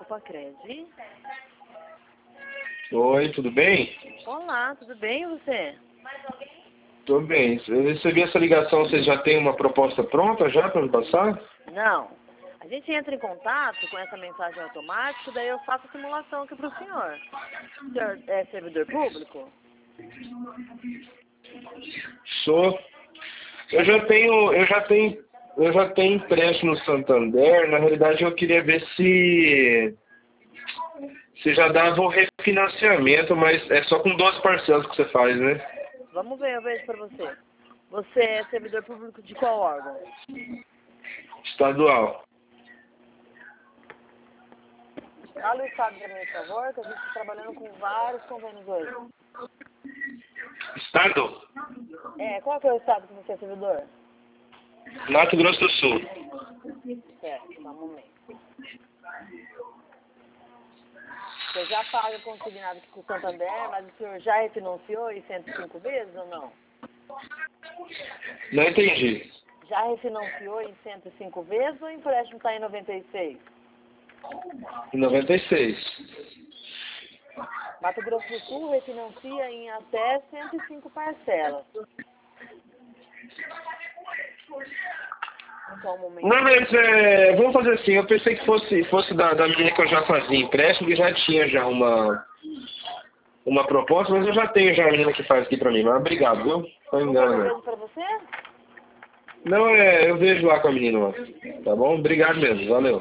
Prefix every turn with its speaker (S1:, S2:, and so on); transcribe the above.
S1: Pacred.
S2: Oi, tudo bem?
S1: Olá, tudo bem e você?
S2: Tô bem. Eu recebi essa ligação, você já tem uma proposta pronta já para me passar?
S1: Não. A gente entra em contato com essa mensagem automática, daí eu faço a simulação aqui para o senhor. O senhor é servidor público?
S2: Sou. Eu já tenho empréstimo no Santander. Na realidade, eu queria ver se já dava o refinanciamento, mas é só com 12 parcelas que você faz, né?
S1: Vamos ver, eu vejo para você. Você é servidor público de qual órgão?
S2: Estadual.
S1: Fala o estado para mim, por favor, que a gente está trabalhando com vários convênios hoje.
S2: Estado?
S1: Qual que é o estado que você é servidor?
S2: Mato Grosso do Sul.
S1: Certo, só um momento. Você já paga consignado aqui com o Santander, mas o senhor já refinanciou em 105 vezes ou não?
S2: Não entendi.
S1: Já refinanciou em 105 vezes ou o empréstimo está em 96?
S2: Em 96.
S1: Mato Grosso do Sul refinancia em até 105 parcelas. Só um momento.
S2: Não, mas vamos fazer assim, eu pensei que fosse da menina que eu já fazia empréstimo, que já tinha já uma proposta, mas eu já tenho já a menina que faz aqui pra mim. Mas obrigado, viu? Foi engano, né?
S1: Para você?
S2: Não, eu vejo lá com a menina lá. Tá bom? Obrigado mesmo, valeu.